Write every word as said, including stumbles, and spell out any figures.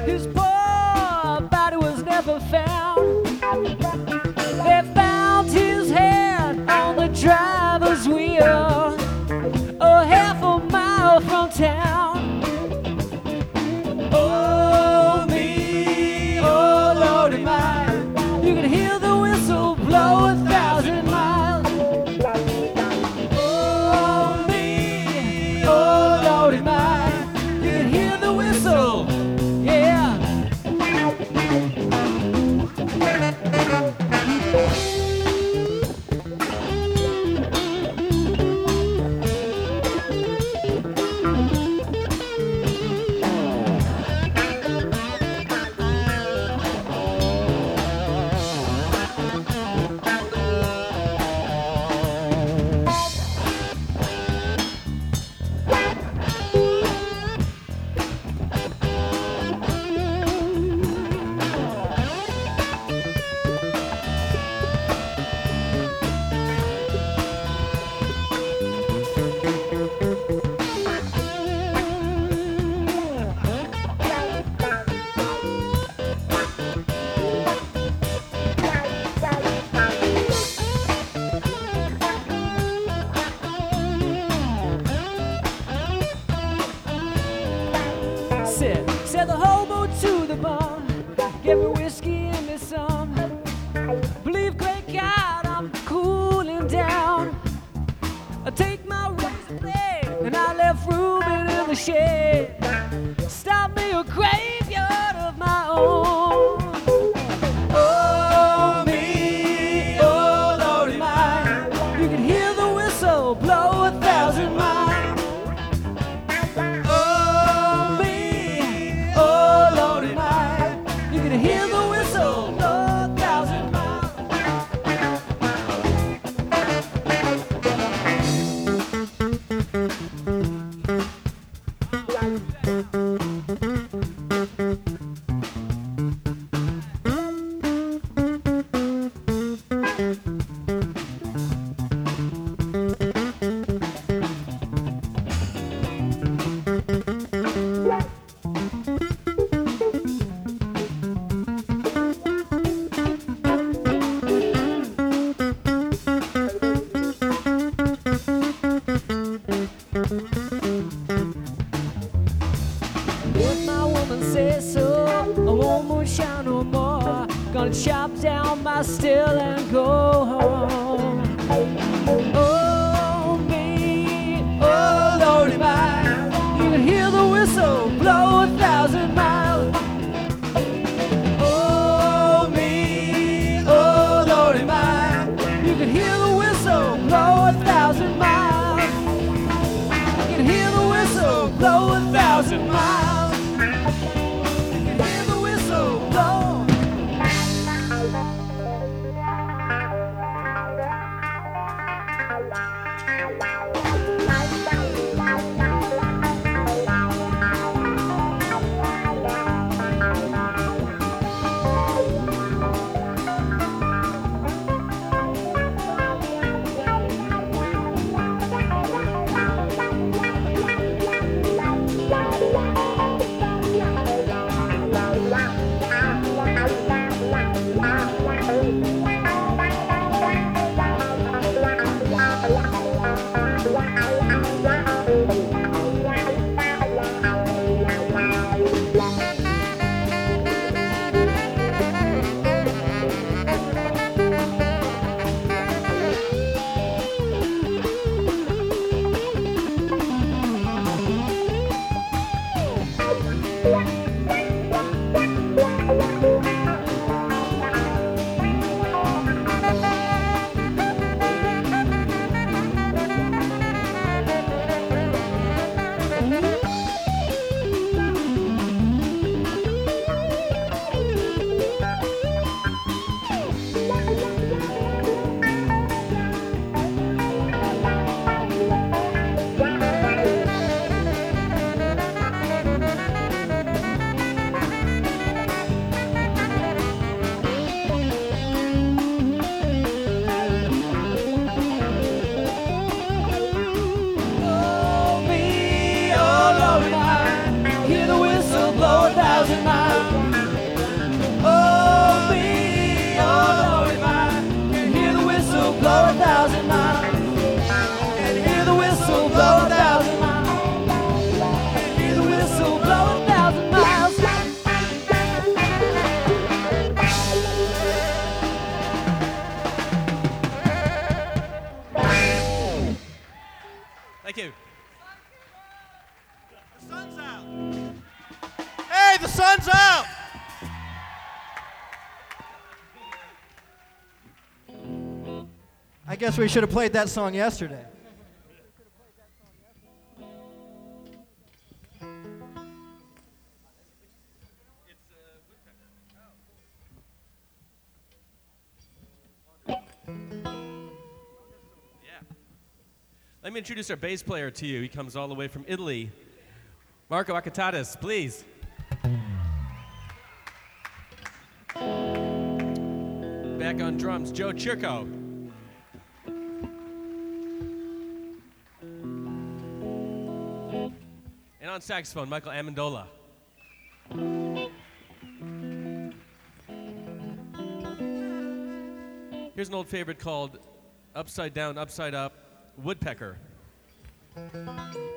His poor body was never found. They found his head on the driver's wheel, a half a mile from town. Oh me, oh Lordy my, you can hear the whistle blow a thousand miles. Oh me, oh Lordy my, you can hear the whistle, yeah. Said, said the hobo to the bar, give me whiskey and me some. Believe, great God, I'm cooling down. I take my razor blade and I left Reuben in the shed. Stop me a graveyard of my own. Oh me, oh Lordy my, you can hear the whistle blow a thousand miles. Hear the whistle blow a thousand miles. If my woman says so, I won't moonshine no more. Gonna chop down my still and go home. Oh me, oh Lordy my, you can hear the whistle blow a thousand miles. Oh me, oh Lordy my, you can hear the whistle blow a thousand miles. You can hear the whistle blow a thousand miles. Blow. Sun's Out! I guess we should have played that song yesterday. Let me introduce our bass player to you. He comes all the way from Italy. Marco Acatatis, please. Back on drums, Joe Chirco. And on saxophone, Michael Amendola. Here's an old favorite called Upside Down, Upside Up, Woodpecker.